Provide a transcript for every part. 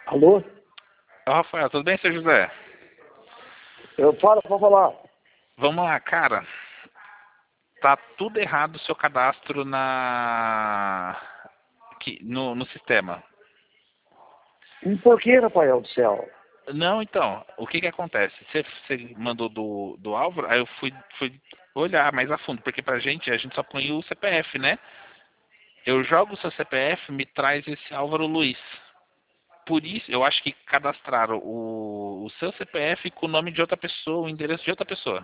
Alô? Ô, Rafael, tudo bem, seu José? Eu falo, pode falar. Vamos lá, cara. Tá tudo errado o seu cadastro no sistema. Por que, Rafael do céu? Não, então, o que que acontece? Você mandou do Álvaro, aí eu fui olhar mais a fundo, porque pra gente, a gente só põe o CPF, né? Eu jogo o seu CPF, me traz esse Álvaro Luiz. Por isso, eu acho que cadastraram o seu CPF com o nome de outra pessoa, o endereço de outra pessoa.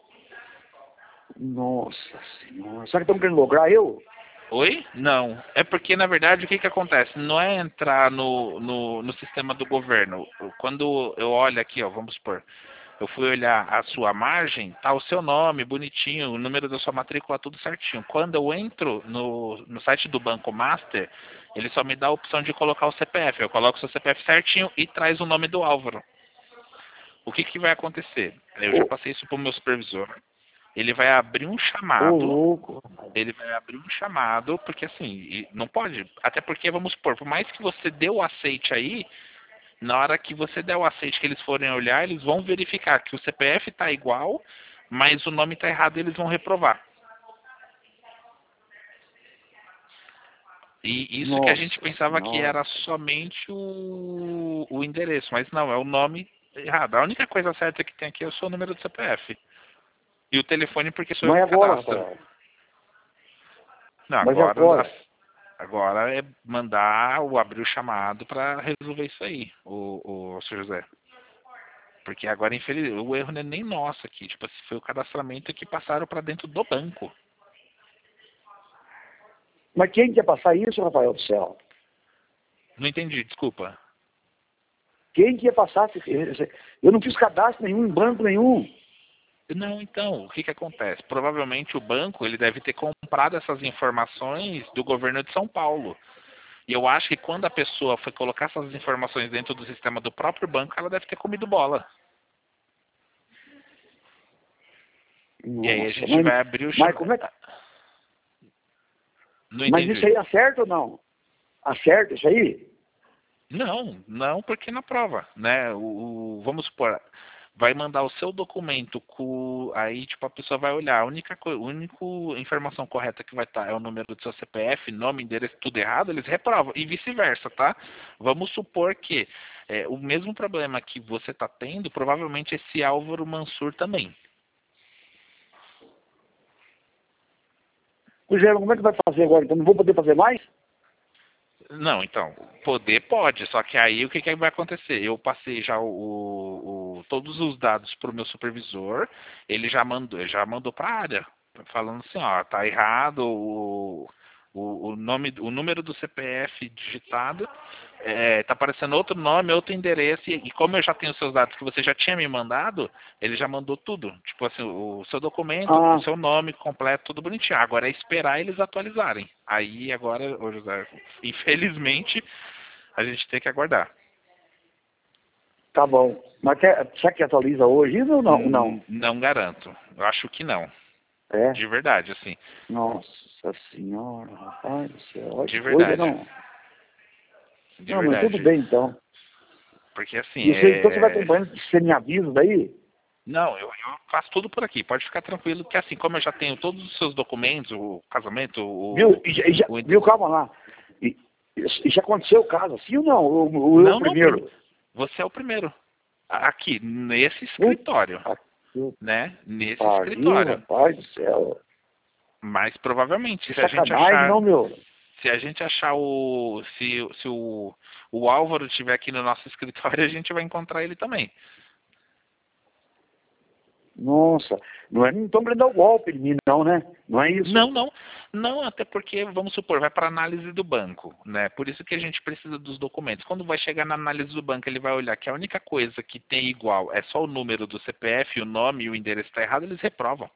Nossa senhora. Será que estão querendo lograr eu? Oi? Não. É porque, na verdade, o que que acontece? Não é entrar no sistema do governo. Quando eu olho aqui, ó, vamos supor, eu fui olhar a sua margem, tá o seu nome bonitinho, o número da sua matrícula, tudo certinho. Quando eu entro no site do Banco Master, ele só me dá a opção de colocar o CPF. Eu coloco o seu CPF certinho e traz o nome do Álvaro. O que que vai acontecer? Eu já Ô, passei isso para o meu supervisor. Ele vai abrir um ô chamado. louco. Ele vai abrir um chamado, porque assim, não pode. Até porque, vamos supor, por mais que você dê o aceite aí, na hora que você der o aceite que eles forem olhar, eles vão verificar que o CPF está igual, mas o nome está errado e eles vão reprovar. E isso que a gente Nossa pensava que senhora. era somente o endereço, mas não, é o nome errado. A única coisa certa que tem aqui é o seu número do CPF. E o telefone porque sou eu Mas que agora, cadastro. Rafael? Não, Mas agora, agora? agora é mandar o abrir o chamado para resolver isso aí, o Sr. José. Porque agora, infelizmente, o erro não é nem nosso aqui. Tipo assim, foi o cadastramento que passaram para dentro do banco. Mas quem quer passar isso, Rafael do céu? Não entendi, desculpa. Quem que ia passar? Eu não fiz cadastro nenhum em banco nenhum. Não, então, o que que acontece? Provavelmente o banco ele deve ter comprado essas informações do governo de São Paulo. E eu acho que quando a pessoa foi colocar essas informações dentro do sistema do próprio banco, ela deve ter comido bola. E aí a Nossa, gente vai abrir o mas chamado. como é que... Não Mas isso entendi. aí acerta ou não? Acerta isso aí? Não, não, porque na prova, né? Vamos supor, vai mandar o seu documento aí tipo a pessoa vai olhar, a única informação correta que vai estar é o número do seu CPF, nome, endereço, tudo errado, eles reprovam e vice-versa, tá? Vamos supor que o mesmo problema que você está tendo, provavelmente esse Álvaro Mansur também. Rogério, como é que vai fazer agora? Então não vou poder fazer mais? Não, então, poder pode, só que aí o que que vai acontecer? Eu passei já todos os dados para o meu supervisor, ele já mandou para a área, falando assim, ó, tá errado o número do CPF digitado, tá aparecendo outro nome, outro endereço, e como eu já tenho os seus dados que você já tinha me mandado, ele já mandou tudo, tipo assim, o seu documento, o Ah, seu nome completo, tudo bonitinho. Agora é esperar eles atualizarem. Aí agora, ô José, infelizmente, a gente tem que aguardar. tá bom. Mas será que atualiza hoje ou não? Não. Não garanto. Eu acho que não. É? De verdade, assim. Nossa senhora, rapaz do céu. Olha De que coisa, verdade. não. De Não, mas tudo verdade. bem então. Porque assim, E você, então você vai acompanhando, você me avisa daí? Não, eu faço tudo por aqui. Pode ficar tranquilo que assim, como eu já tenho todos os seus documentos, o casamento, Viu? Viu, calma lá. E já aconteceu o caso, assim ou não? Eu Não, não, primeiro? você é o primeiro. Aqui, nesse escritório, Puta que né? Nesse pariu, escritório. rapaz do céu. Mas provavelmente, Que sacanagem, não, meu? se a gente achar se o Álvaro estiver aqui no nosso escritório, a gente vai encontrar ele também. Nossa, não estão querendo dar o golpe em mim, não, né? Não é isso? Não, não, não, até porque, vamos supor, vai para análise do banco, né? Por isso que a gente precisa dos documentos. Quando vai chegar na análise do banco, ele vai olhar que a única coisa que tem igual é só o número do CPF, o nome e o endereço está errado, eles reprovam.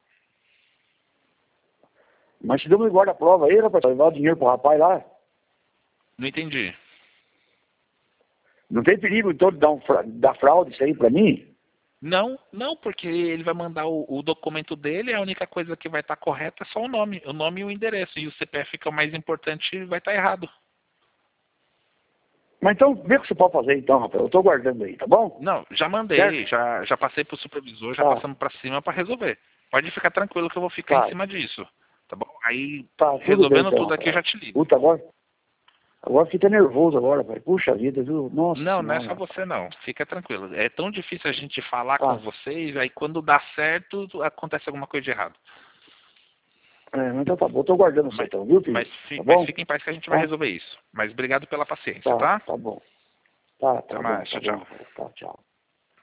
Mas se deu um guarda-prova aí, rapaz, pra levar o dinheiro pro rapaz lá. Não entendi. Não tem perigo, então, de dar fraude isso aí pra mim? Não, não, porque ele vai mandar o documento dele, a única coisa que vai estar correta é só o nome e o endereço, e o CPF, que é o mais importante, vai estar errado. Mas então, vê o que você pode fazer então, Rafael. Eu tô guardando aí, tá bom? Não, já mandei, já passei pro supervisor, já Tá. passamos para cima para resolver. Pode ficar tranquilo que eu vou ficar Tá. em cima disso, tá bom? Aí, Tá, tudo bem resolvendo então, tudo aqui, eu Rafael. já te ligo. Puta, agora fica nervoso agora, pai. Puxa vida, viu? Nossa Não, não é senhora. só você não, fica tranquilo. É tão difícil a gente falar Tá. com vocês, aí quando dá certo, acontece alguma coisa de errado. Mas então tá bom, eu tô guardando você então, viu, filho? Mas Tá bom? fica em paz que a gente vai Tá. resolver isso. Mas obrigado pela paciência, Tá, tá? tá bom. Tá Até bom, mais, tá tchau, bom, tchau. Rafael. Tá, tchau.